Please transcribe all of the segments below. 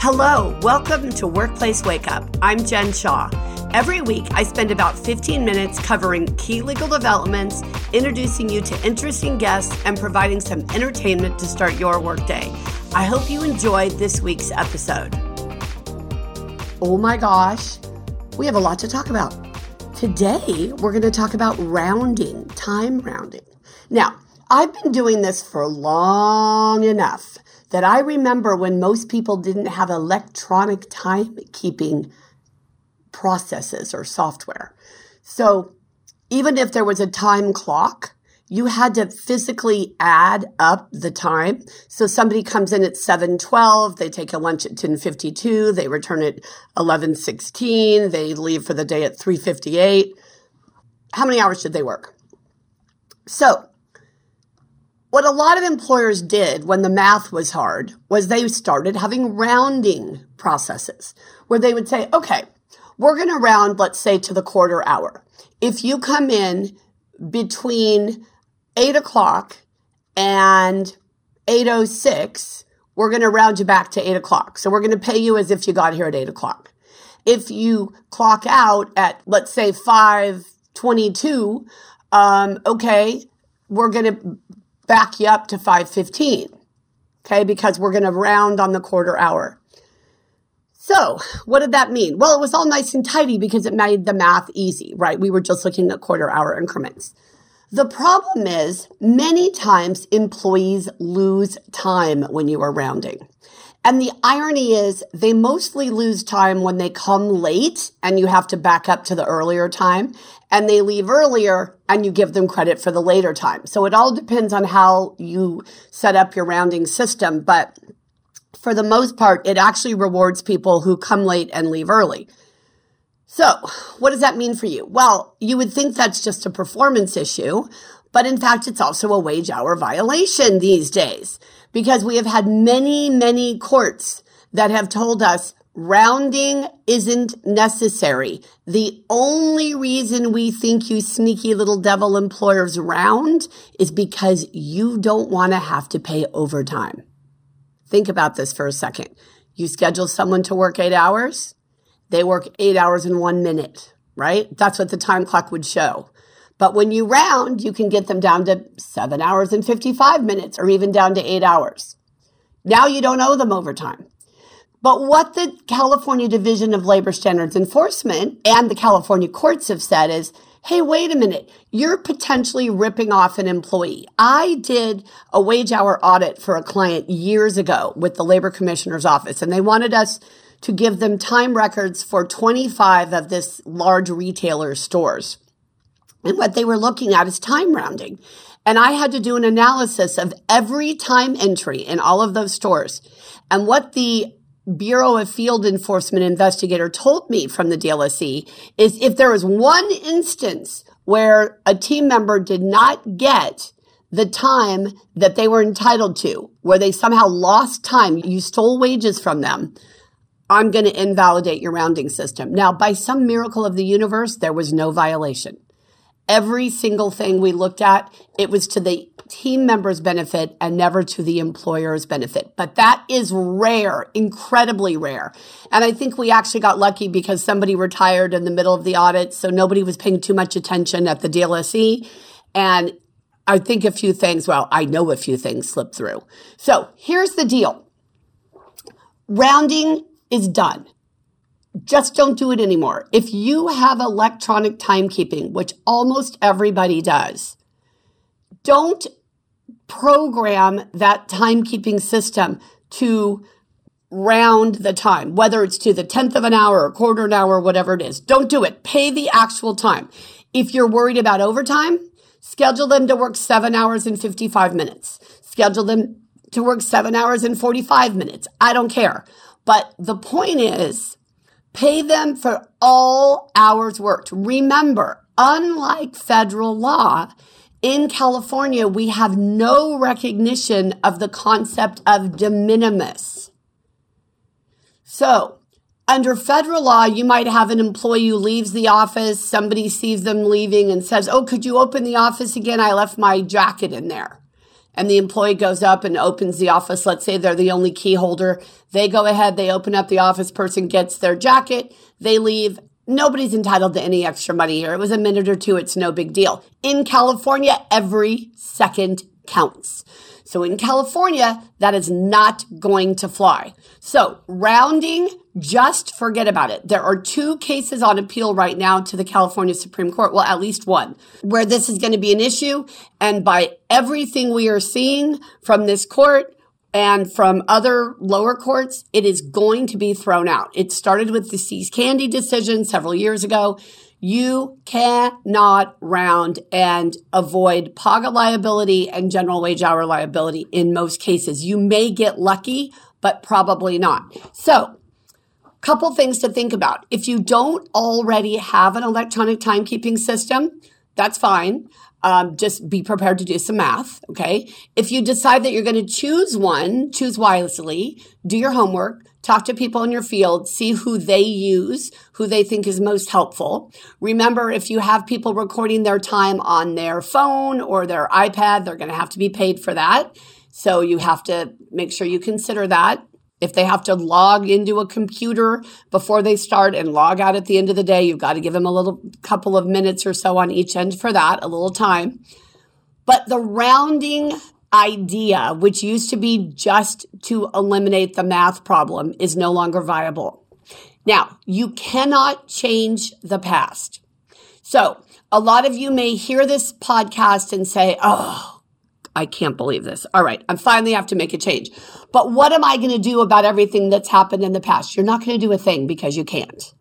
Hello, welcome to Workplace Wake Up. I'm Jen Shaw. Every week, I spend about 15 minutes covering key legal developments, introducing you to interesting guests, and providing some entertainment to start your workday. I hope you enjoyed this week's episode. Oh my gosh, we have a lot to talk about. Today, we're going to talk about rounding, time rounding. Now, I've been doing this for long enough that I remember when most people didn't have electronic timekeeping processes or software. So even if there was a time clock, you had to physically add up the time. So somebody comes in at 7:12, they take a lunch at 10:52, they return at 11:16, they leave for the day at 3:58. How many hours did they work? So what a lot of employers did when the math was hard was they started having rounding processes where they would say, okay, we're going to round, let's say, to the quarter hour. If you come in between 8 o'clock and 8:06, we're going to round you back to 8 o'clock. So we're going to pay you as if you got here at 8 o'clock. If you clock out at, let's say, 5:22, okay, we're going to back you up to 5:15, okay, because we're going to round on the quarter hour. So what did that mean? Well, it was all nice and tidy because it made the math easy, right? We were just looking at quarter hour increments. The problem is many times employees lose time when you are rounding. And the irony is they mostly lose time when they come late and you have to back up to the earlier time, and they leave earlier and you give them credit for the later time. So it all depends on how you set up your rounding system. But for the most part, it actually rewards people who come late and leave early. So what does that mean for you? Well, you would think that's just a performance issue, but in fact, it's also a wage hour violation these days because we have had many courts that have told us rounding isn't necessary. The only reason we think you sneaky little devil employers round is because you don't want to have to pay overtime. Think about this for a second. You schedule someone to work 8 hours. They work 8 hours and 1 minute, right? That's what the time clock would show. But when you round, you can get them down to 7 hours and 55 minutes or even down to 8 hours. Now you don't owe them overtime. But what the California Division of Labor Standards Enforcement and the California courts have said is, hey, wait a minute, you're potentially ripping off an employee. I did a wage hour audit for a client years ago with the Labor Commissioner's Office, and they wanted us to give them time records for 25 of this large retailer stores. And what they were looking at is time rounding. And I had to do an analysis of every time entry in all of those stores. And what the Bureau of Field Enforcement investigator told me from the DLSE is if there was one instance where a team member did not get the time that they were entitled to, where they somehow lost time, you stole wages from them, I'm going to invalidate your rounding system. Now, by some miracle of the universe, there was no violation. Every single thing we looked at, it was to the team member's benefit and never to the employer's benefit. But that is rare, incredibly rare. And I think we actually got lucky because somebody retired in the middle of the audit, so nobody was paying too much attention at the DLSE. And I think I know a few things slipped through. So here's the deal. Rounding is done. Just don't do it anymore. If you have electronic timekeeping, which almost everybody does, don't program that timekeeping system to round the time, whether it's to the 10th of an hour or quarter an hour, whatever it is. Don't do it. Pay the actual time. If you're worried about overtime, schedule them to work 7 hours and 55 minutes. Schedule them to work 7 hours and 45 minutes. I don't care. But the point is, pay them for all hours worked. Remember, unlike federal law, in California, we have no recognition of the concept of de minimis. So, under federal law, you might have an employee who leaves the office, somebody sees them leaving and says, oh, could you open the office again? I left my jacket in there. and the employee goes up and opens the office. Let's say they're the only key holder. They go ahead, they open up the office, person gets their jacket, they leave. Nobody's entitled to any extra money here. It was a minute or two. It's no big deal. In California, every second counts. So in California, that is not going to fly. So rounding, just forget about it. There are 2 cases on appeal right now to the California Supreme Court. Well, at least one where this is going to be an issue. And by everything we are seeing from this court, and from other lower courts, it is going to be thrown out. It started with the See's Candy decision several years ago. You cannot round and avoid PAGA liability and general wage hour liability in most cases. You may get lucky, but probably not. So, couple things to think about. If you don't already have an electronic timekeeping system, that's fine. Just be prepared to do some math, okay? If you decide that you're going to choose one, choose wisely, do your homework, talk to people in your field, see who they use, who they think is most helpful. Remember, if you have people recording their time on their phone or their iPad, they're going to have to be paid for that. So you have to make sure you consider that. If they have to log into a computer before they start and log out at the end of the day, you've got to give them a little couple of minutes or so on each end for that, a little time. But the rounding idea, which used to be just to eliminate the math problem, is no longer viable. Now, you cannot change the past. So a lot of you may hear this podcast and say, oh, I can't believe this. All right, I finally have to make a change. But what am I going to do about everything that's happened in the past? You're not going to do a thing because you can't.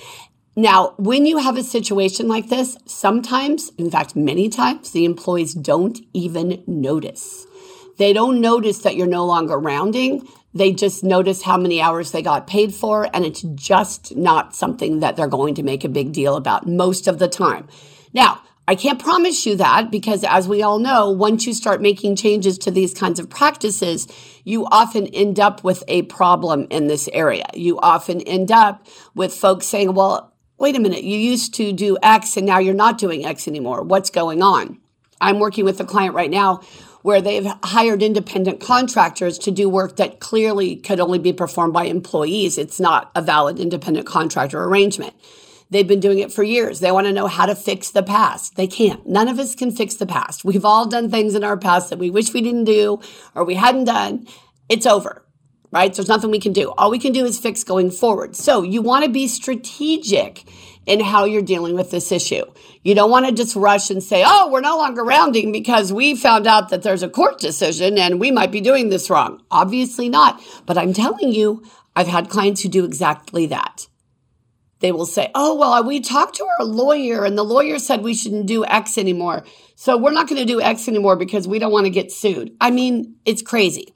Now, when you have a situation like this, sometimes, in fact, many times, the employees don't even notice. They don't notice that you're no longer rounding. They just notice how many hours they got paid for, and it's just not something that they're going to make a big deal about most of the time. Now, I can't promise you that because, as we all know, once you start making changes to these kinds of practices, you often end up with a problem in this area. You often end up with folks saying, well, wait a minute, you used to do X and now you're not doing X anymore. What's going on? I'm working with a client right now where they've hired independent contractors to do work that clearly could only be performed by employees. It's not a valid independent contractor arrangement. They've been doing it for years. They want to know how to fix the past. They can't. None of us can fix the past. We've all done things in our past that we wish we didn't do or we hadn't done. It's over, right? There's nothing we can do. All we can do is fix going forward. So you want to be strategic in how you're dealing with this issue. You don't want to just rush and say, oh, we're no longer rounding because we found out that there's a court decision and we might be doing this wrong. Obviously not. But I'm telling you, I've had clients who do exactly that. They will say, oh, well, we talked to our lawyer and the lawyer said we shouldn't do X anymore. So we're not going to do X anymore because we don't want to get sued. I mean, it's crazy.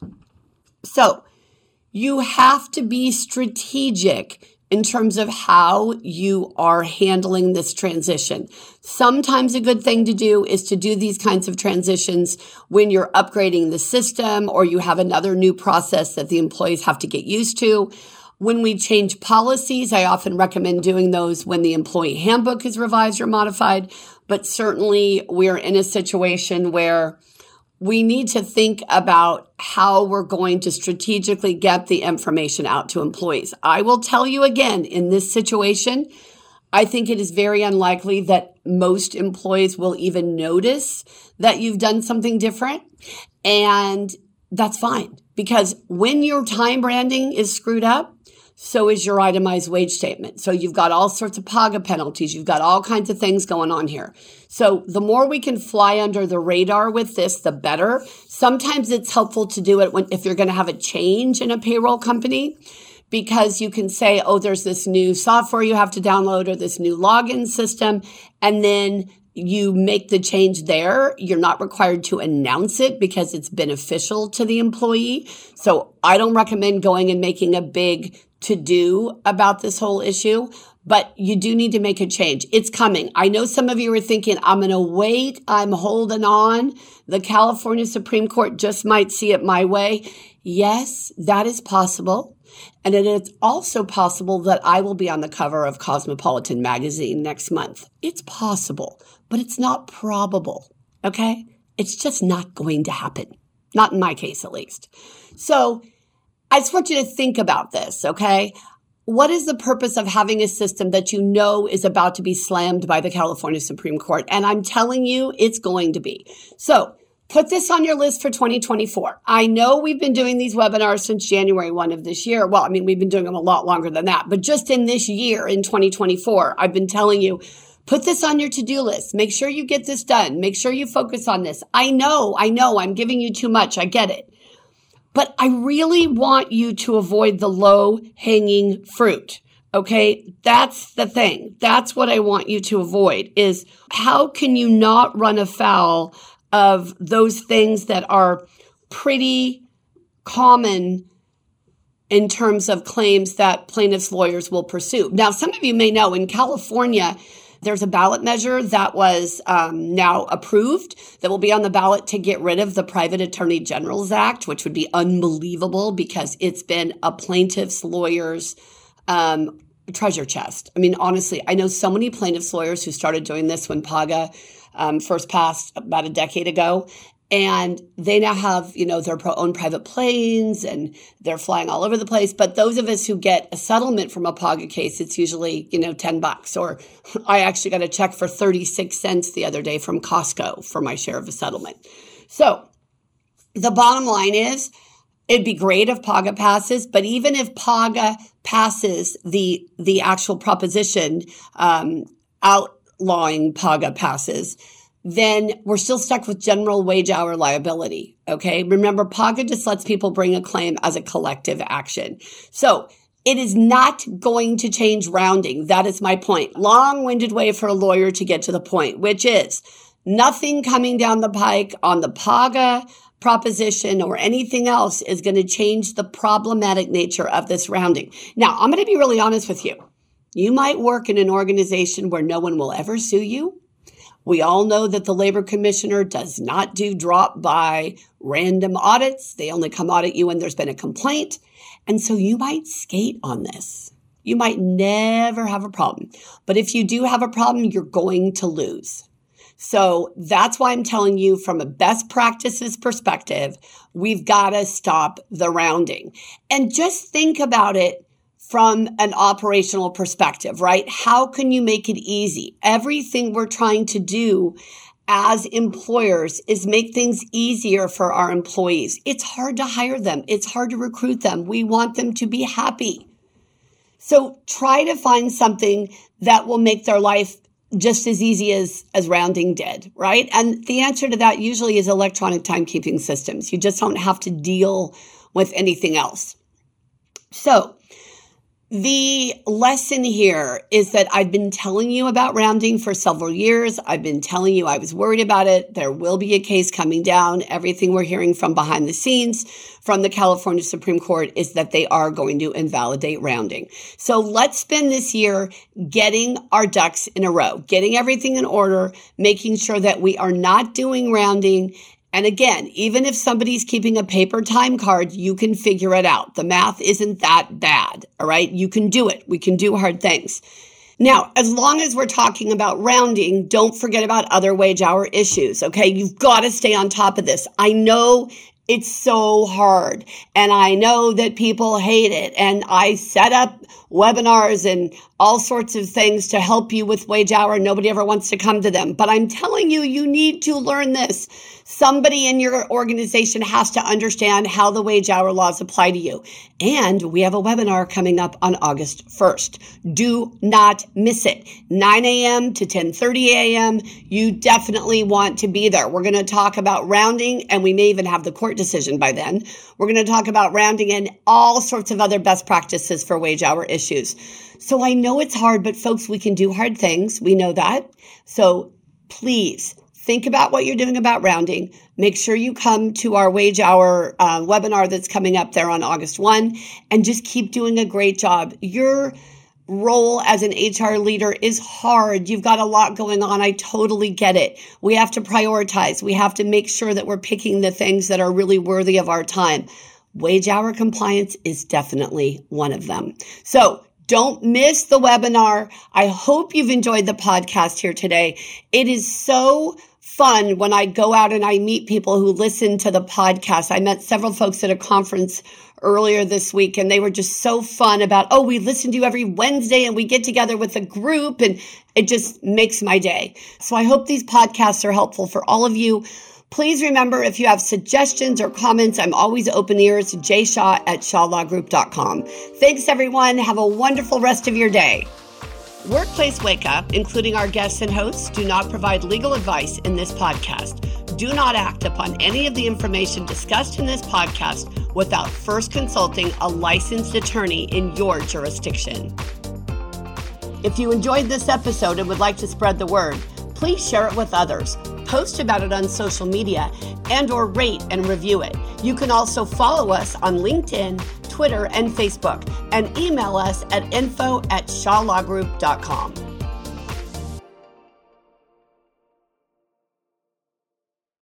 So you have to be strategic in terms of how you are handling this transition. Sometimes a good thing to do is to do these kinds of transitions when you're upgrading the system or you have another new process that the employees have to get used to. When we change policies, I often recommend doing those when the employee handbook is revised or modified. But certainly we're in a situation where we need to think about how we're going to strategically get the information out to employees. I will tell you again, in this situation, I think it is very unlikely that most employees will even notice that you've done something different. And that's fine, because when your time branding is screwed up, so is your itemized wage statement. So you've got all sorts of PAGA penalties. You've got all kinds of things going on here. So the more we can fly under the radar with this, the better. Sometimes it's helpful to do it if you're going to have a change in a payroll company, because you can say, oh, there's this new software you have to download or this new login system, and then you make the change there. You're not required to announce it because it's beneficial to the employee. So I don't recommend going and making a big to-do about this whole issue, but you do need to make a change. It's coming. I know some of you are thinking, I'm going to wait. I'm holding on. The California Supreme Court just might see it my way. Yes, that is possible. And it is also possible that I will be on the cover of Cosmopolitan magazine next month. It's possible, but it's not probable. Okay? It's just not going to happen. Not in my case, at least. So I just want you to think about this, okay? What is the purpose of having a system that you know is about to be slammed by the California Supreme Court? And I'm telling you, it's going to be. So put this on your list for 2024. I know we've been doing these webinars since January 1 of this year. Well, I mean, we've been doing them a lot longer than that. But just in this year, in 2024, I've been telling you, put this on your to-do list. Make sure you get this done. Make sure you focus on this. I know, I'm giving you too much. I get it. But I really want you to avoid the low-hanging fruit. Okay, that's the thing. That's what I want you to avoid is how can you not run afoul of those things that are pretty common in terms of claims that plaintiffs' lawyers will pursue. Now, some of you may know in California, there's a ballot measure that was now approved that will be on the ballot to get rid of the Private Attorney General's Act, which would be unbelievable because it's been a plaintiff's lawyer's treasure chest. I mean, honestly, I know so many plaintiffs' lawyers who started doing this when PAGA first passed about a decade ago. And they now have, their own private planes and they're flying all over the place. But those of us who get a settlement from a PAGA case, it's usually, $10. Or I actually got a check for 36 cents the other day from Costco for my share of a settlement. So the bottom line is it'd be great if PAGA passes. But even if PAGA passes the actual proposition outlawing PAGA passes, then we're still stuck with general wage hour liability, okay? Remember, PAGA just lets people bring a claim as a collective action. So it is not going to change rounding. That is my point. Long-winded way for a lawyer to get to the point, which is nothing coming down the pike on the PAGA proposition or anything else is going to change the problematic nature of this rounding. Now, I'm going to be really honest with you. You might work in an organization where no one will ever sue you. We all know that the labor commissioner does not do drop-by random audits. They only come audit you when there's been a complaint. And so you might skate on this. You might never have a problem. But if you do have a problem, you're going to lose. So that's why I'm telling you from a best practices perspective, we've got to stop the rounding. And just think about it from an operational perspective, right? How can you make it easy? Everything we're trying to do as employers is make things easier for our employees. It's hard to hire them. It's hard to recruit them. We want them to be happy. So try to find something that will make their life just as easy as rounding did, right? And the answer to that usually is electronic timekeeping systems. You just don't have to deal with anything else. So the lesson here is that I've been telling you about rounding for several years. I've been telling you I was worried about it. There will be a case coming down. Everything we're hearing from behind the scenes from the California Supreme Court is that they are going to invalidate rounding. So let's spend this year getting our ducks in a row, getting everything in order, making sure that we are not doing rounding. And again, even if somebody's keeping a paper time card, you can figure it out. The math isn't that bad, all right? You can do it. We can do hard things. Now, as long as we're talking about rounding, don't forget about other wage hour issues, okay? You've got to stay on top of this. I know it's so hard, and I know that people hate it, and I set up webinars and all sorts of things to help you with wage hour. Nobody ever wants to come to them, but I'm telling you, you need to learn this. Somebody in your organization has to understand how the wage hour laws apply to you. And we have a webinar coming up on August 1st. Do not miss it. 9 a.m. to 10:30 a.m. You definitely want to be there. We're going to talk about rounding, and we may even have the court decision by then. We're going to talk about rounding and all sorts of other best practices for wage hour issues. So I know it's hard, but folks, we can do hard things. We know that. So please think about what you're doing about rounding. Make sure you come to our wage hour webinar that's coming up there on August 1 and just keep doing a great job. Your role as an HR leader is hard. You've got a lot going on. I totally get it. We have to prioritize. We have to make sure that we're picking the things that are really worthy of our time. Wage hour compliance is definitely one of them. So don't miss the webinar. I hope you've enjoyed the podcast here today. It is so fun when I go out and I meet people who listen to the podcast. I met several folks at a conference earlier this week, and they were just so fun about, oh, we listen to you every Wednesday and we get together with a group, and it just makes my day. So I hope these podcasts are helpful for all of you. Please remember, if you have suggestions or comments, I'm always open ears. jshaw@shawlawgroup.com. Thanks, everyone. Have a wonderful rest of your day. Workplace Wake Up, including our guests and hosts, do not provide legal advice in this podcast. Do not act upon any of the information discussed in this podcast without first consulting a licensed attorney in your jurisdiction. If you enjoyed this episode and would like to spread the word, please share it with others, post about it on social media, and/or rate and review it. You can also follow us on LinkedIn, Twitter, and Facebook, and email us at info@shawlawgroup.com.